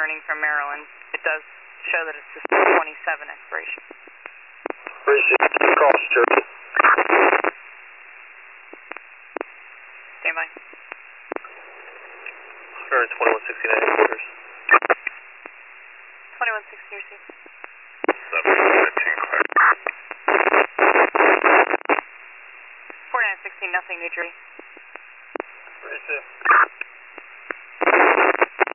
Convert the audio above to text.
returning from Maryland. It does show that it's a 27 expiration. Appreciate the call, Stuart. Stand by. Sure, 2169 headquarters. 2160 received. 715 clear. 4916, nothing, New Jersey. Received.